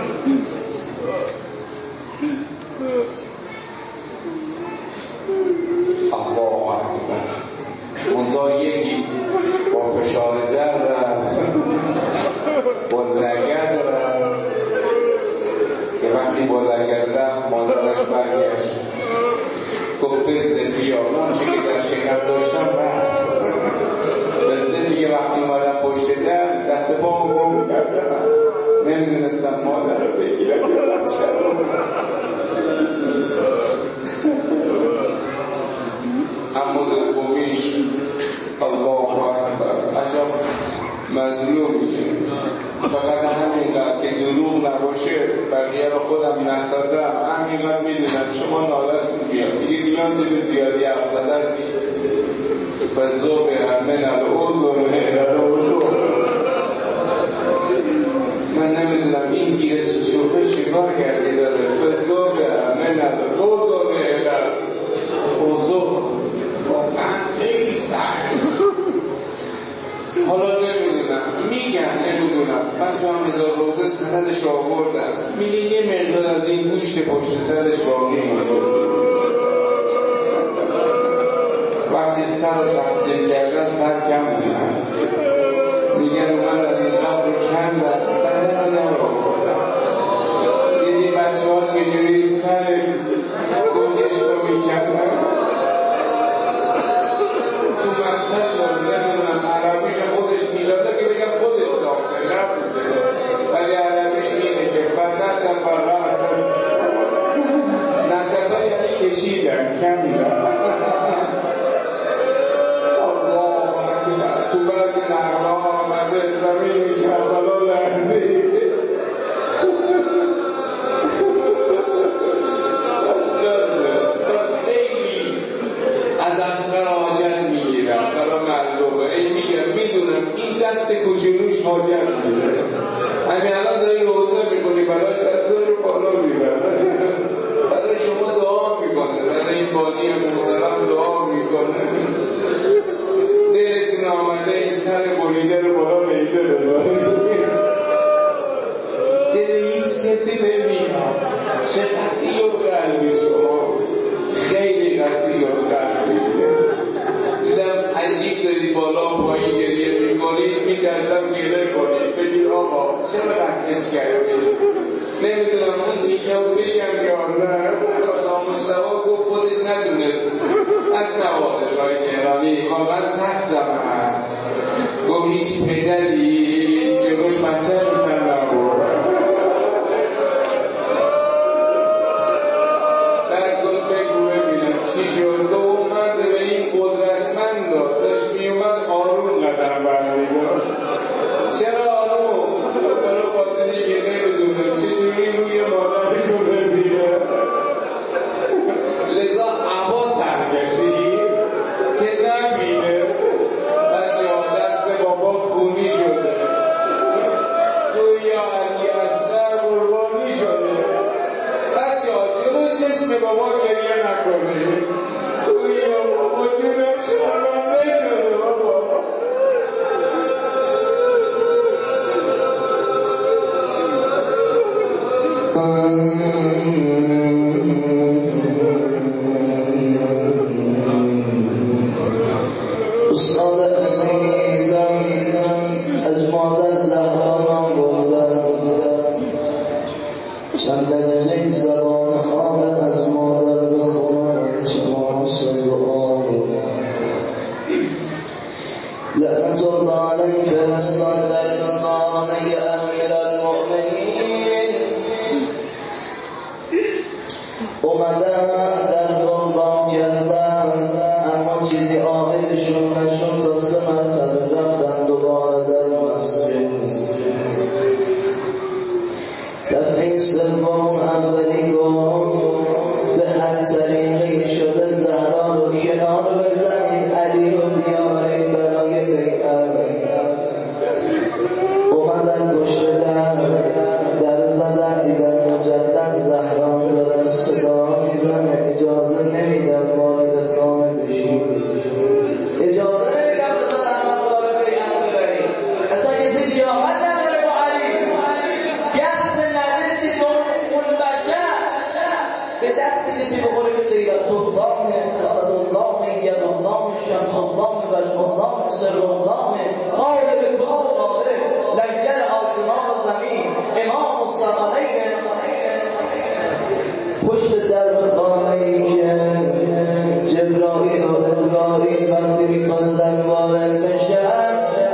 الله اکبر. منتها یکی با فشار در رفت، با لگد رفت که وقتی با لگد رفت مادرش برگشت گفت فزه بیا، اون چی که در شکم داشتم رفت. فزه میگه وقتی اومدم پشت در دست پامو گم کردم، نمیدونستم مادر رو بگیرم یا بچه رو. اما دومیش الله اکبر، عجب مظلومیه. فقط همینقدر که دروغ نباشه بقیه رو خودم نسازم، همینقدر میدونم شما نالتون بیاد دیگه، نیازی به زیادی حرف زدن نیست. فذوق من العذر من العذر. من نمیدونم این تیر سوچوبه چیکار کردی داره. فذوق من العذر من العذر. واقعا خیلی سخت. حالا نمیدونم، میگم نمیدونم، من تو هم هزار روزه سندش آوردم، میگه یه مقدار از این گوشت پشت سرش باقی مونده. وقتی سر رو تقسیم کردن سر کم بودن، میگن اومدن این قبر رو کندن بدن رو آوردن. دیدی بچه ها چجوری سر گنجش رو میکندن. تو مقصد داره، نمیدونم عربیش خودش میشاده که بگم خودش ساخته نبوده، ولی عربیش اینه که فردت فرغم سر نتقه یعنی کشیدن کمیدن. الله اکبر. تو بعضی نقل ها آمده زمین کربلا لرزید. خیلی از اصغر حاجت میگیرم برای مردمه. این میگم میدونم این دست کچولوش حاجت میگیره. همین الان داری روزه میکنی برای دستش رو بالا میبرم، برای شما دعا میکنه، برای این بانی محترم دعا میکنه. دلتون آمده این سر بریده رو بالا نیزه بذارید. دل هیچ کسی نمیاد. چه قصی و قلبی شما، خیلی قصی و قلبی. دیدم عجیب داری بالا پایین گریه میکنید، میترسم گریه کنید بگید آقا چرا قطعش کردید. نمیدونم اون تیکه رو بگم یا نه. آقا مصطفی گفت خودش نتونست از نوازش های تهرانی واقعا سختم هست. گفت هیچ پدری جلوش بچهش رو سر نبود. بعد گفت بگو ببینم چی شد. گفت اومد به این قدرتمند داشت میومد آروم قدم برمیداشت. چرا آروم؟ برای خاطری که نمیدونه چجوری روی مادرش رو ببینه، لذا عبا سرکشید که نبینه. بچه ها دست بابا خونی شده، گویا علی اصغر قربانی شده. بچه ها جلو چشم بابا گریه نکنید، گویا بابا جونم شرمنده شده. بابا استاد عزیزم لعنت الله علیک فرستان در زمانه امیر المؤمنین اومدن در قربان کردن، اما چیزی عائدشون نشون تا سه مرتبه رفتن دوباره در مسجد. دفعه سوم اولی گفت به هر طریقی شده زهرا رو کنار بزنید، علی رو بیارید برای بیعت. اومدن پشت در در زدن، دیدن مجدد زهرا داره صدا میزنه، اجازه نمیدن وارد خانه بشید، اجازه نمیدن مثلا احمد وارد بیعت ببرید، اصلا کسی لیاقت نداره با علی. گست نرسی تو اون بشر به دست کسی بخوره که غیرت الله، اسد الله، ید الله، شمس الله، وجه الله، سر الله، غالب کل غالب، لنگر آسمان و زمین، امام الثقلین. پشت در خانه‌ای که جبرائیل و اسرائیل وقتی می‌خواستن وارد بشن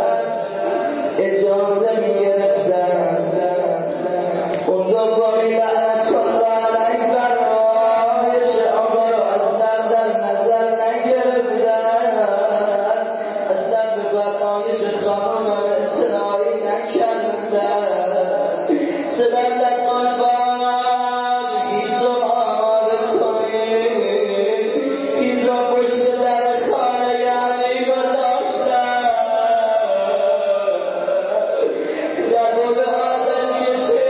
اجازه می‌گرفتن، اون دو باقی لعنت الله علیک فرمایش آقا رو اصلا در نظر نگرفتن، اصلا به فرمایش خانم اطلاعی نکردن. سبب در قلبان هیزم آماده کنید، هیزم پشت در خانه یعنی گذاشتن، در دو به آتش کشید.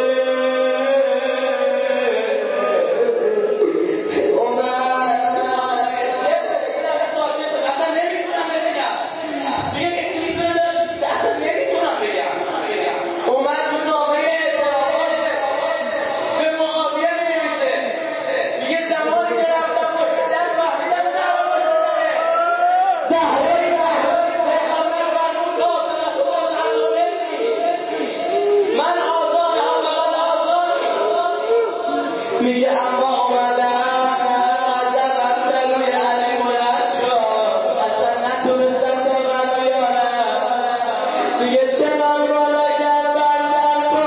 میگه اما اومدن قدر رفتن روی علی بلند شد، اصلا نتونستن تا من بیارن. میگه چه من بالا کردن در تو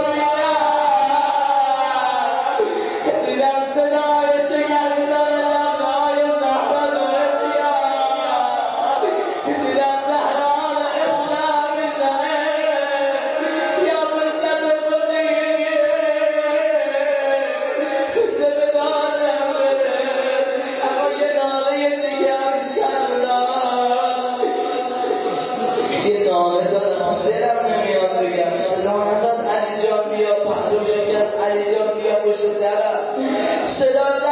بیرم، دیدم صدای شکستن لبهای زهرا داره بیاد، دیدم زهرا اسلام میزنه یا مثل بودی صدا نزد علی جان بیا، پهلو شکست علی جان بیا پشت درم، صدا